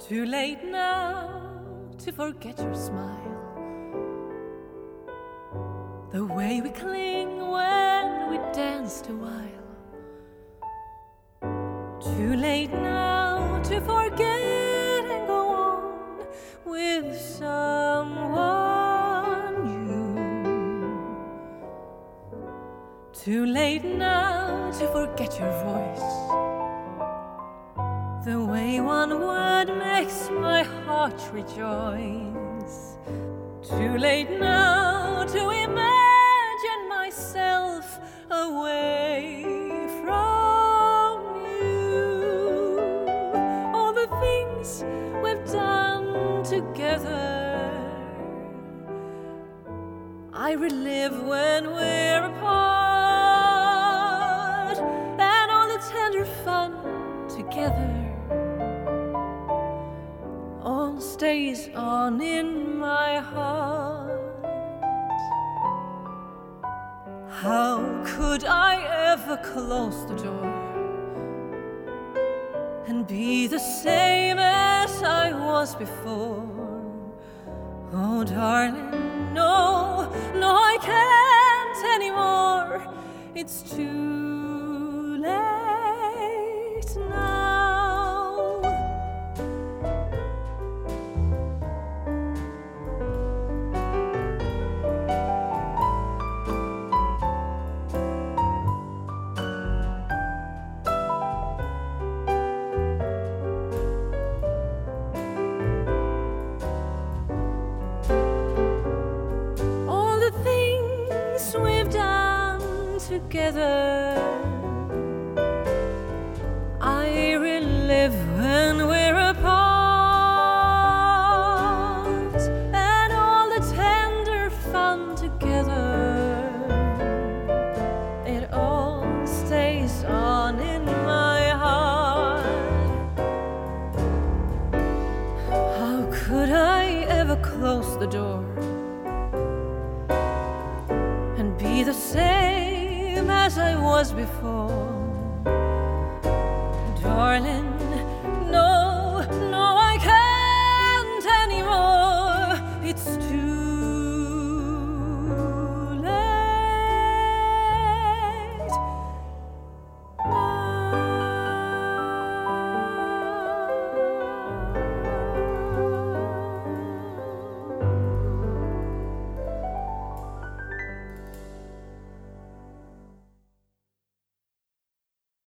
Too late now to forget your smile, the way we cling when we danced a while. Too late now to forget and go on with someone new. Too late now to forget your voice, the way one word makes my heart rejoice. Too late now to imagine myself away from you. All the things we've done together, I relive when we're apart, and all the tender fun together all stays on in my heart. How could I ever close the door and be the same as I was before? Oh, darling, no, no, I can't anymore. It's too late now. We've done together, I relive when we're apart, and all the tender fun together, it all stays on in my heart. How could I ever close the door and be the same as I was before? Darling,